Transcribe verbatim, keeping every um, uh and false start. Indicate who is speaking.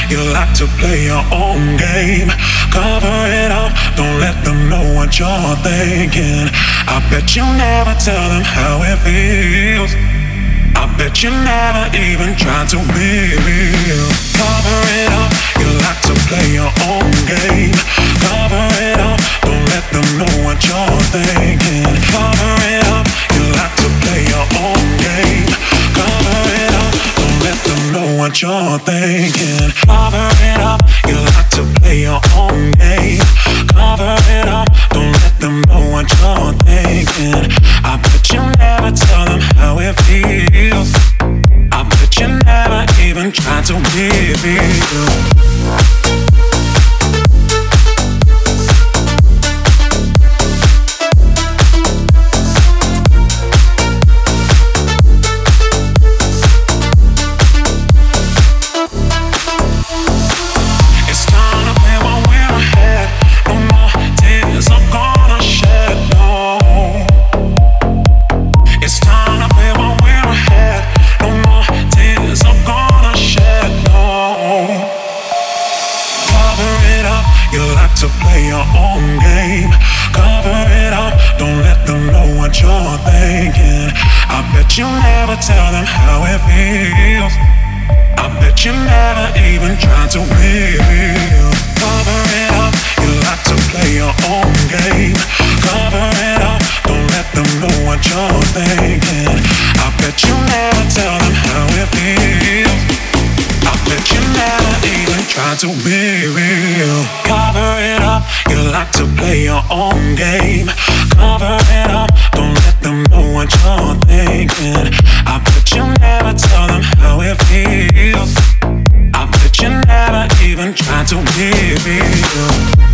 Speaker 1: You like to play your own game. Cover it up, don't let them know what you're thinking. I bet you never tell them how it feels. I bet you never even try to be real. Cover it up, you like to play your own game. Cover it up, don't let them know what you're thinking. Cover it up, you like to play your own game. Cover it up, don't let them know what you're thinking. Cover it up, you like to play your own game. Cover it up, don't let them know what you're thinking. I bet you never tell them how it feels. I bet you never even try to be real. You never tell them how it feels. I bet you never even try to be real. Cover it up, you like to play your own game. Cover it up, don't let them know what you're thinking. I bet you never tell them how it feels. I bet you never even try to be real. Cover it up, you like to play your own game. Cover it up, don't let them know what you're thinking. I bet you never tell them how it feels. I bet you never even try to be real.